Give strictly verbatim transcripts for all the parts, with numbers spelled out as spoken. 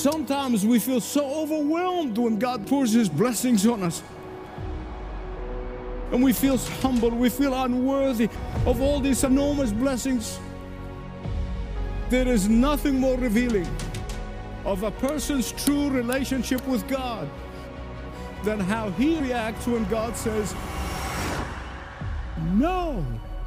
Sometimes we feel so overwhelmed when God pours His blessings on us. And we feel humble, we feel unworthy of all these enormous blessings. There is nothing more revealing of a person's true relationship with God than how he reacts when God says, no.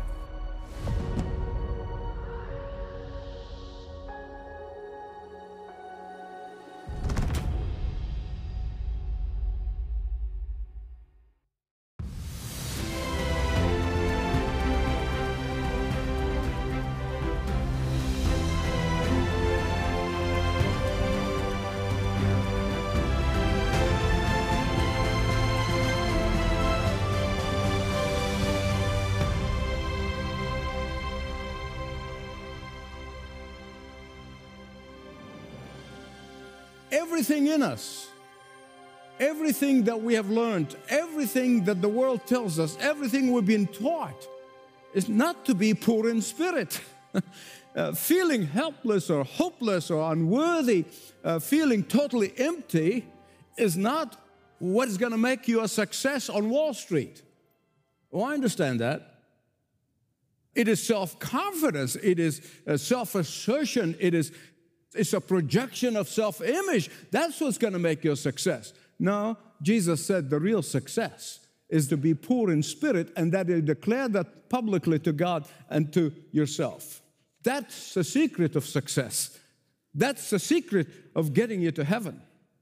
Everything in us, everything that we have learned, everything that the world tells us, everything we've been taught is not to be poor in spirit. uh, feeling helpless or hopeless or unworthy, uh, feeling totally empty is not what is going to make you a success on Wall Street. Oh, I understand that. It is self-confidence. It is uh, self-assertion. It is It's a projection of self-image. That's what's going to make you a success. No, Jesus said the real success is to be poor in spirit and that you declare that publicly to God and to yourself. That's the secret of success. That's the secret of getting you to heaven.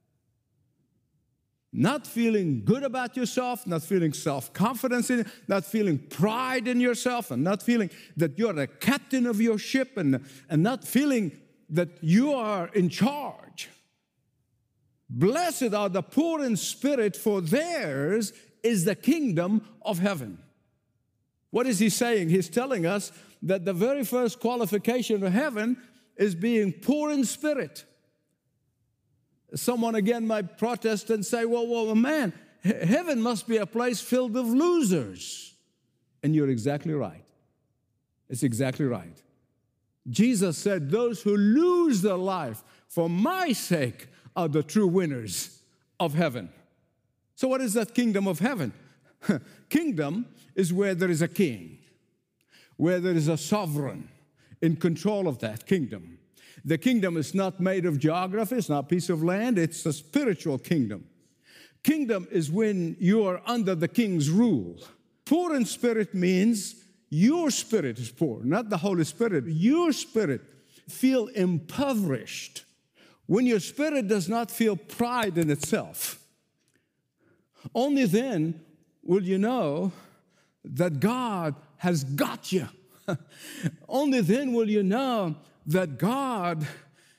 Not feeling good about yourself, not feeling self-confidence in it, not feeling pride in yourself, and not feeling that you're the captain of your ship, and, and not feeling that you are in charge. Blessed are the poor in spirit, for theirs is the kingdom of heaven. What is he saying? He's telling us that the very first qualification of heaven is being poor in spirit. Someone again might protest and say, well, well, man, heaven must be a place filled with losers. And you're exactly right. It's exactly right. Jesus said, those who lose their life for my sake are the true winners of heaven. So what is that kingdom of heaven? Kingdom is where there is a king, where there is a sovereign in control of that kingdom. The kingdom is not made of geography, it's not a piece of land, it's a spiritual kingdom. Kingdom is when you are under the king's rule. Poor in spirit means your spirit is poor, not the Holy Spirit. Your spirit feel impoverished. When your spirit does not feel pride in itself, only then will you know that God has got you. Only then will you know that God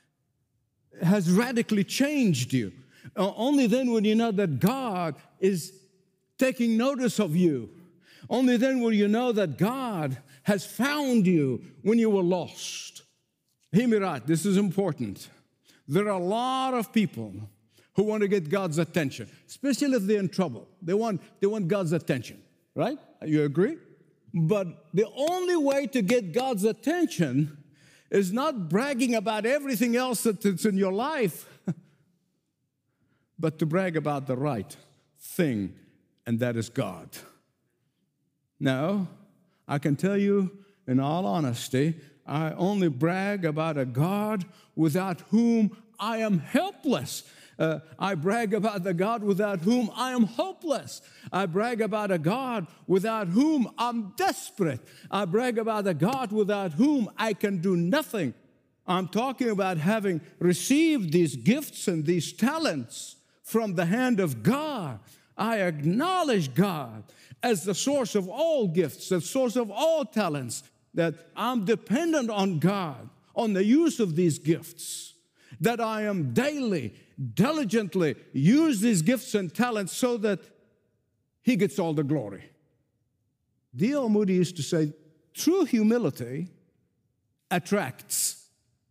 has radically changed you. Uh, only then will you know that God is taking notice of you. Only then will you know that God has found you when you were lost. Hear me right, this is important. There are a lot of people who want to get God's attention, especially if they're in trouble. They want, they want God's attention, right? You agree? But the only way to get God's attention is not bragging about everything else that's in your life, but to brag about the right thing, and that is God. Now, I can tell you in all honesty, I only brag about a God without whom I am helpless. Uh, I brag about the God without whom I am hopeless. I brag about a God without whom I'm desperate. I brag about a God without whom I can do nothing. I'm talking about having received these gifts and these talents from the hand of God. I acknowledge God as the source of all gifts, the source of all talents, that I'm dependent on God, on the use of these gifts, that I am daily, diligently use these gifts and talents so that He gets all the glory. D L Moody used to say, true humility attracts.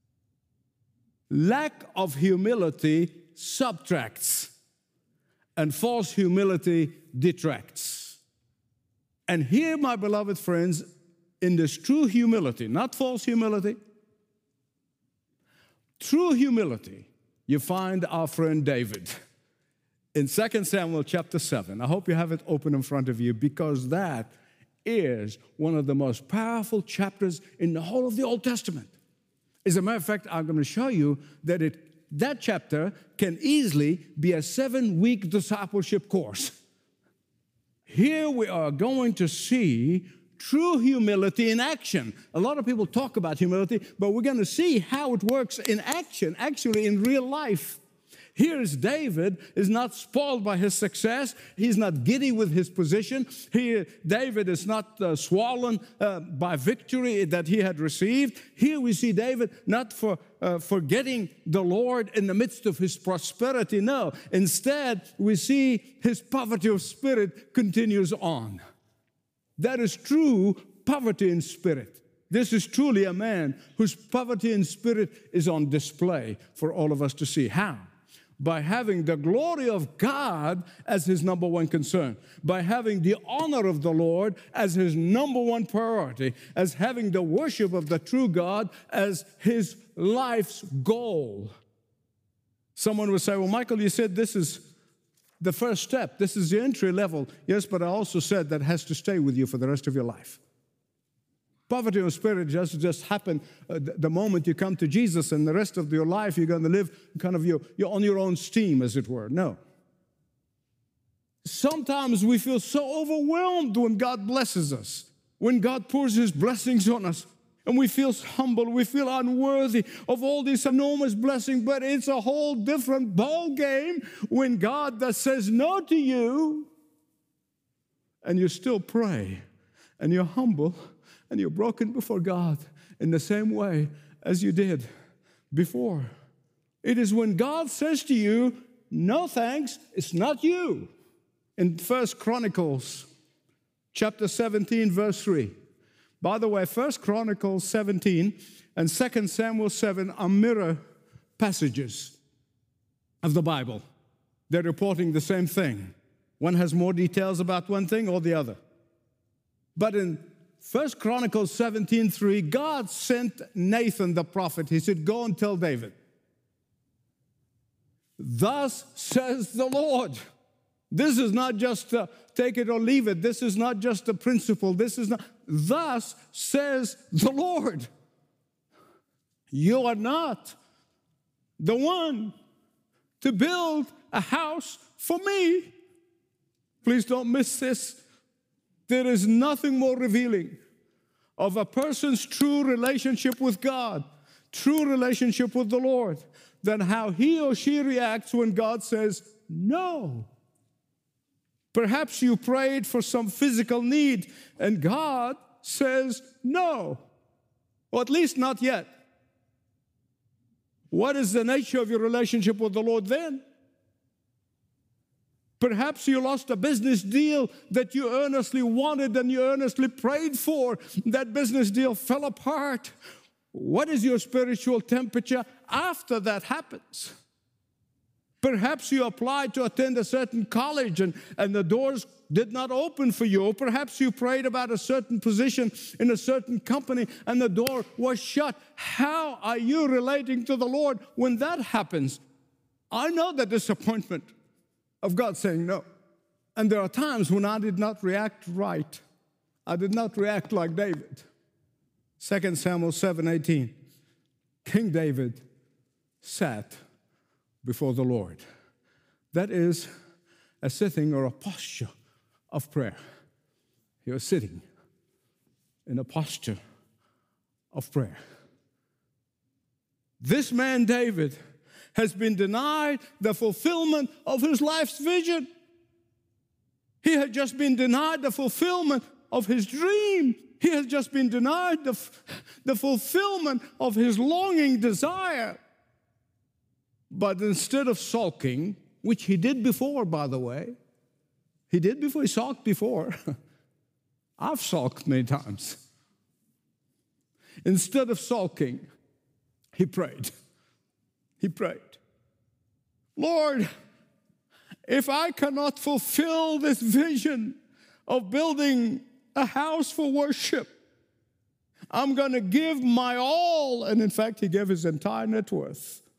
Lack of humility subtracts. And false humility detracts. And here, my beloved friends, in this true humility, not false humility, true humility you find our friend David in Second Samuel chapter seven. I hope you have it open in front of you, because that is one of the most powerful chapters in the whole of the Old Testament. As a matter of fact, I'm going to show you that it, that chapter can easily be a seven-week discipleship course. Here we are going to see true humility in action. A lot of people talk about humility, but we're going to see how it works in action, actually in real life. Here's David is not spoiled by his success. He's not giddy with his position. Here, David is not uh, swollen uh, by victory that he had received. Here we see David not for uh, forgetting the Lord in the midst of his prosperity. No, instead we see his poverty of spirit continues on. That is true poverty in spirit. This is truly a man whose poverty in spirit is on display for all of us to see. How? By having the glory of God as his number one concern, by having the honor of the Lord as his number one priority, as having the worship of the true God as his life's goal. Someone would say, well, Michael, you said this is the first step. This is the entry level. Yes, but I also said that has to stay with you for the rest of your life. Poverty of spirit doesn't just happen uh, the moment you come to Jesus, and the rest of your life you're going to live kind of your, you're on your own steam, as it were. No. Sometimes we feel so overwhelmed when God blesses us, when God pours his blessings on us, and we feel humble, we feel unworthy of all this enormous blessing, but it's a whole different ball game when God that says no to you, and you still pray, and you're humble, and you're broken before God in the same way as you did before. It is when God says to you, no thanks, it's not you. In First Chronicles chapter seventeen, verse three. By the way, First Chronicles seventeen and Second Samuel seven are mirror passages of the Bible. They're reporting the same thing. One has more details about one thing or the other. But in First Chronicles seventeen three, God sent Nathan the prophet. He said, go and tell David. Thus says the Lord. This is not just a take it or leave it. This is not just a principle. This is not. Thus says the Lord. You are not the one to build a house for me. Please don't miss this. There is nothing more revealing of a person's true relationship with God, true relationship with the Lord, than how he or she reacts when God says no. Perhaps you prayed for some physical need and God says no, or at least not yet. What is the nature of your relationship with the Lord then? Perhaps you lost a business deal that you earnestly wanted and you earnestly prayed for. That business deal fell apart. What is your spiritual temperature after that happens? Perhaps you applied to attend a certain college and, and the doors did not open for you. Or perhaps you prayed about a certain position in a certain company and the door was shut. How are you relating to the Lord when that happens? I know the disappointment of God saying no. And there are times when I did not react right. I did not react like David. Second Samuel seven eighteen. King David sat before the Lord. That is a sitting or a posture of prayer. You're sitting in a posture of prayer. This man, David, has been denied the fulfillment of his life's vision. He had just been denied the fulfillment of his dream. He has just been denied the, the fulfillment of his longing desire. But instead of sulking, which he did before, by the way, he did before, he sulked before. I've sulked many times. Instead of sulking, he prayed. He prayed, Lord, if I cannot fulfill this vision of building a house for worship, I'm going to give my all. And in fact, he gave his entire net worth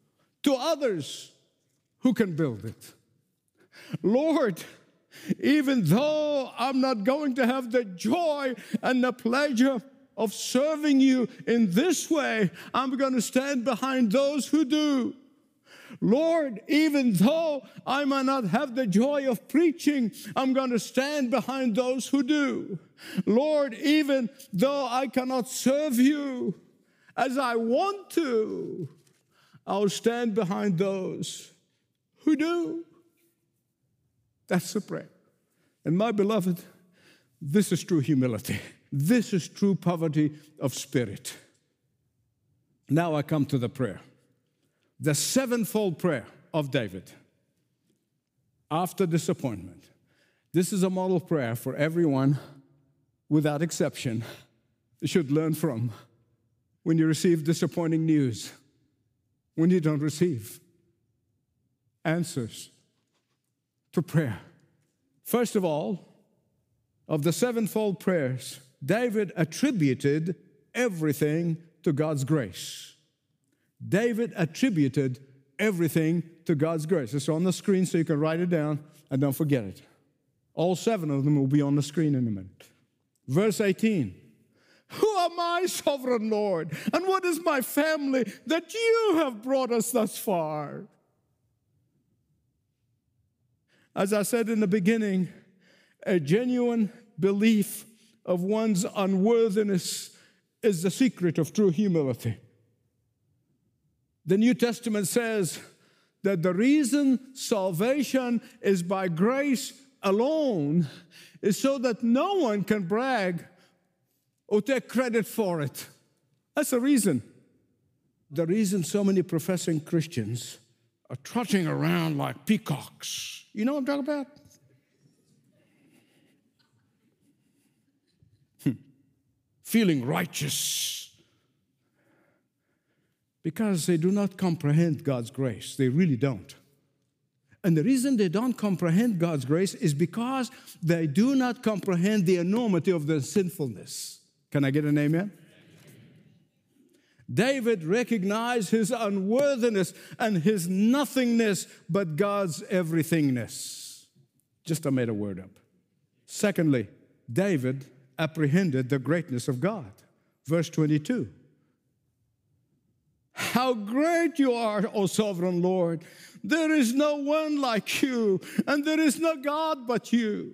to others who can build it. Lord, even though I'm not going to have the joy and the pleasure of serving you in this way, I'm going to stand behind those who do. Lord, even though I might not have the joy of preaching, I'm going to stand behind those who do. Lord, even though I cannot serve you as I want to, I'll stand behind those who do. That's the prayer. And my beloved, this is true humility. This is true poverty of spirit. Now I come to the prayer. The sevenfold prayer of David after disappointment. This is a model prayer for everyone, without exception, should learn from when you receive disappointing news, when you don't receive answers to prayer. First of all, of the sevenfold prayers, David attributed everything to God's grace. David attributed everything to God's grace. It's on the screen so you can write it down and don't forget it. All seven of them will be on the screen in a minute. Verse eighteen. Who am I, sovereign Lord? And what is my family that you have brought us thus far? As I said in the beginning, a genuine belief of one's unworthiness is the secret of true humility. The New Testament says that the reason salvation is by grace alone is so that no one can brag or take credit for it. That's the reason. The reason so many professing Christians are trotting around like peacocks. You know what I'm talking about? Hmm. Feeling righteous. Because they do not comprehend God's grace. They really don't. And the reason they don't comprehend God's grace is because they do not comprehend the enormity of their sinfulness. Can I get an amen? David recognized his unworthiness and his nothingness, but God's everythingness. Just I made a word up. Secondly, David apprehended the greatness of God. Verse twenty-two. How great you are, O sovereign Lord. There is no one like you, and there is no God but you.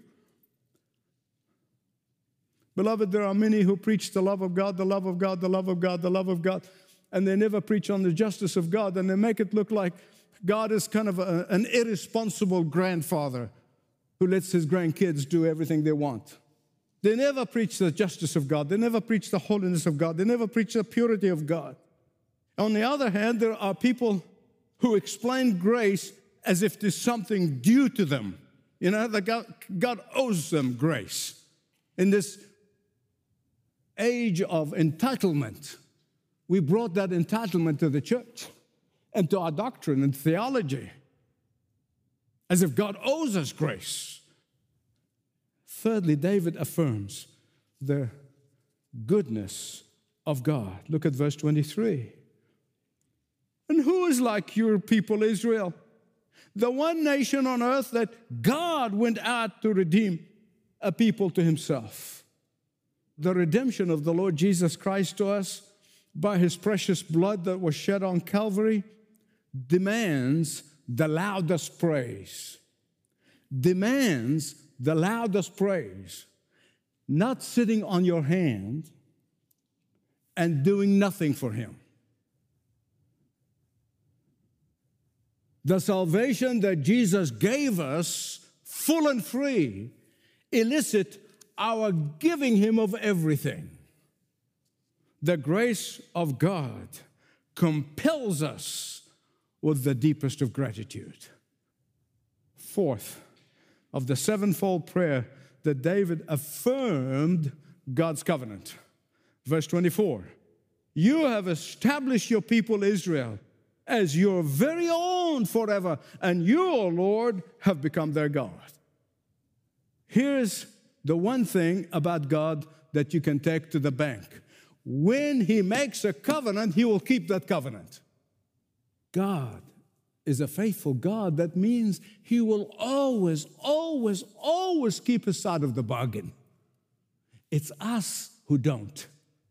Beloved, there are many who preach the love of God, the love of God, the love of God, the love of God, and they never preach on the justice of God, and they make it look like God is kind of a, an irresponsible grandfather who lets his grandkids do everything they want. They never preach the justice of God. They never preach the holiness of God. They never preach the purity of God. On the other hand, there are people who explain grace as if there's something due to them. You know, that God, God owes them grace. In this age of entitlement, we brought that entitlement to the church and to our doctrine and theology, as if God owes us grace. Thirdly, David affirms the goodness of God. Look at verse twenty-three. And who is like your people, Israel? The one nation on earth that God went out to redeem a people to himself. The redemption of the Lord Jesus Christ to us by his precious blood that was shed on Calvary demands the loudest praise. Demands the loudest praise. Not sitting on your hand and doing nothing for him. The salvation that Jesus gave us, full and free, elicit our giving him of everything. The grace of God compels us with the deepest of gratitude. Fourth, of the sevenfold prayer that David affirmed God's covenant. Verse twenty-four, you have established your people Israel as your very own forever, and you, O Lord, have become their God. Here's the one thing about God that you can take to the bank. When he makes a covenant, he will keep that covenant. God is a faithful God, that means He will always, always, always keep His side of the bargain. It's us who don't.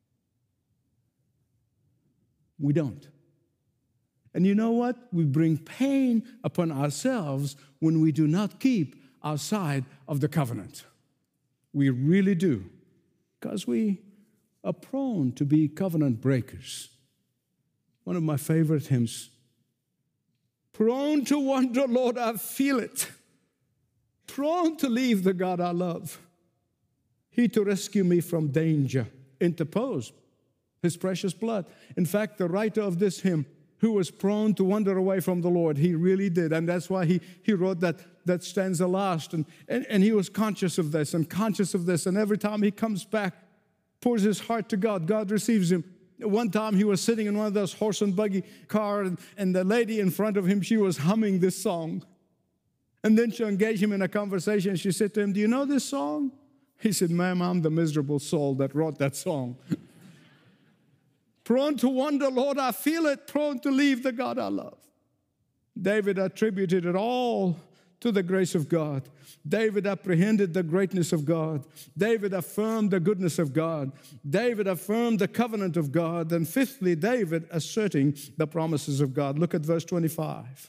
We don't. And you know what? We bring pain upon ourselves when we do not keep our side of the covenant. We really do, because we are prone to be covenant breakers. One of my favorite hymns, prone to wander, Lord, I feel it. Prone to leave the God I love. He to rescue me from danger, interpose His precious blood. In fact, the writer of this hymn, who was prone to wander away from the Lord, he really did. And that's why he, he wrote that, that stanza last. And, and, and he was conscious of this and conscious of this. And every time he comes back, pours his heart to God, God receives him. One time he was sitting in one of those horse and buggy cars, and, and the lady in front of him, she was humming this song. And then she engaged him in a conversation. She said to him, do you know this song? He said, ma'am, I'm the miserable soul that wrote that song. Prone to wander, Lord, I feel it. Prone to leave the God I love. David attributed it all to the grace of God. David apprehended the greatness of God. David affirmed the goodness of God. David affirmed the covenant of God. And fifthly, David asserting the promises of God. Look at verse twenty-five.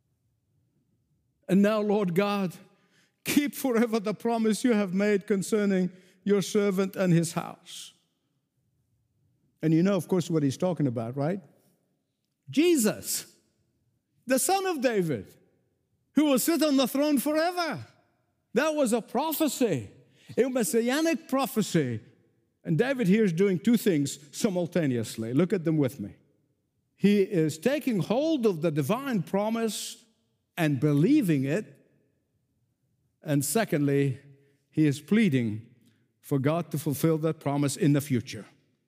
And now, Lord God, keep forever the promise you have made concerning your servant and his house. And you know, of course, what he's talking about, right? Jesus, the son of David, who will sit on the throne forever. That was a prophecy, a messianic prophecy. And David here is doing two things simultaneously. Look at them with me. He is taking hold of the divine promise and believing it. And secondly, he is pleading for God to fulfill that promise in the future.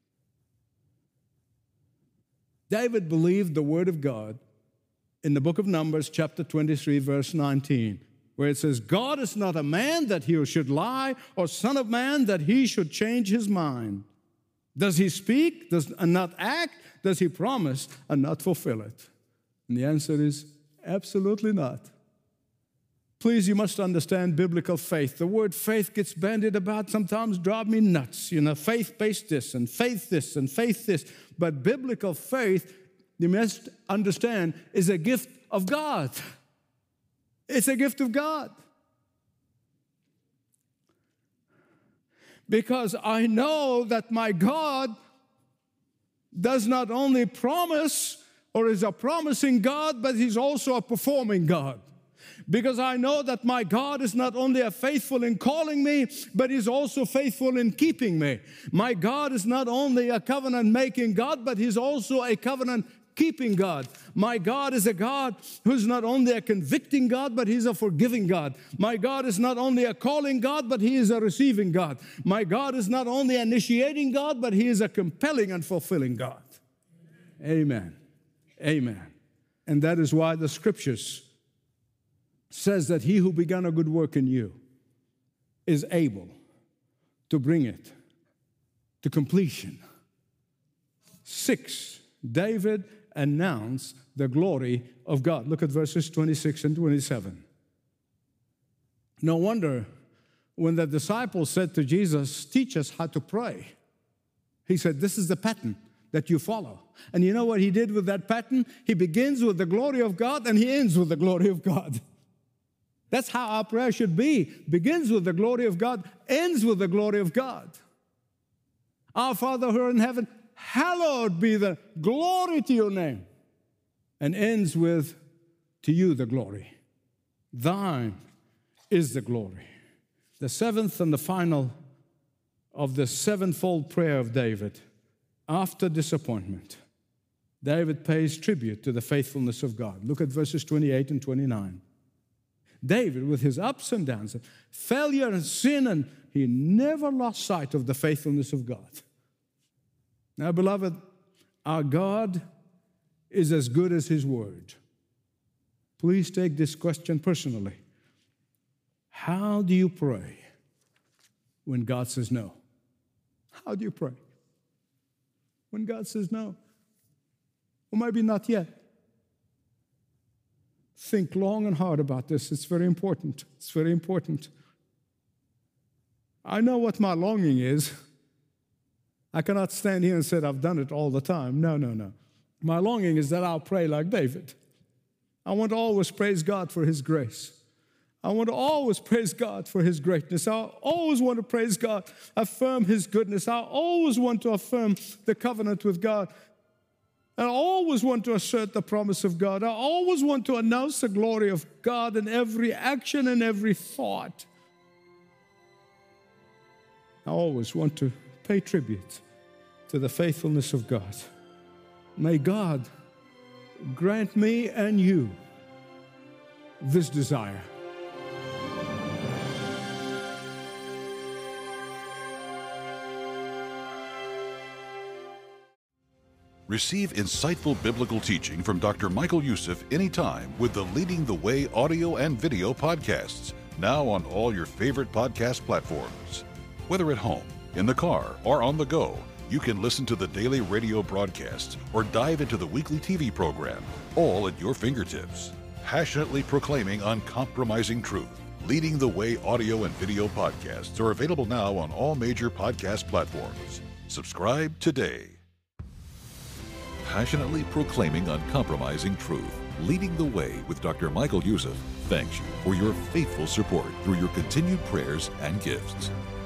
David believed the word of God in the book of Numbers, chapter twenty-three, verse nineteen, where it says, God is not a man that he should lie, or son of man that he should change his mind. Does he speak does, and not act? Does he promise and not fulfill it? And the answer is absolutely not. Please, you must understand biblical faith. The word faith gets bandied about, sometimes drive me nuts. You know, faith-based this and faith this and faith this. But biblical faith, you must understand, is a gift of God. It's a gift of God. Because I know that my God does not only promise or is a promising God, but He's also a performing God. Because I know that my God is not only a faithful in calling me, but He's also faithful in keeping me. My God is not only a covenant-making God, but He's also a covenant-keeping God. My God is a God who's not only a convicting God, but He's a forgiving God. My God is not only a calling God, but He is a receiving God. My God is not only an initiating God, but He is a compelling and fulfilling God. Amen. Amen. And that is why the Scriptures says that he who began a good work in you is able to bring it to completion. Six, David announced the glory of God. Look at verses twenty-six and twenty-seven. No wonder when the disciples said to Jesus, teach us how to pray. He said, this is the pattern that you follow. And you know what he did with that pattern? He begins with the glory of God and he ends with the glory of God. That's how our prayer should be. Begins with the glory of God, ends with the glory of God. Our Father who art in heaven, hallowed be the glory to your name. And ends with, to you the glory. Thine is the glory. The seventh and the final of the sevenfold prayer of David, after disappointment, David pays tribute to the faithfulness of God. Look at verses twenty-eight and twenty-nine. David, with his ups and downs, failure and sin, and he never lost sight of the faithfulness of God. Now, beloved, our God is as good as His word. Please take this question personally. How do you pray when God says no? How do you pray when God says no? Or maybe not yet. Think long and hard about this. It's very important. It's very important. I know what my longing is. I cannot stand here and say I've done it all the time. No, no, no. My longing is that I'll pray like David. I want to always praise God for His grace. I want to always praise God for His greatness. I always want to praise God, affirm His goodness. I always want to affirm the covenant with God. I always want to assert the promise of God. I always want to announce the glory of God in every action and every thought. I always want to pay tribute to the faithfulness of God. May God grant me and you this desire. Receive insightful biblical teaching from Doctor Michael Youssef anytime with the Leading the Way audio and video podcasts, now on all your favorite podcast platforms. Whether at home, in the car, or on the go, you can listen to the daily radio broadcasts or dive into the weekly T V program, all at your fingertips. Passionately proclaiming uncompromising truth. Leading the Way audio and video podcasts are available now on all major podcast platforms. Subscribe today. Passionately proclaiming uncompromising truth. Leading the Way with Doctor Michael Youssef thanks you for your faithful support through your continued prayers and gifts.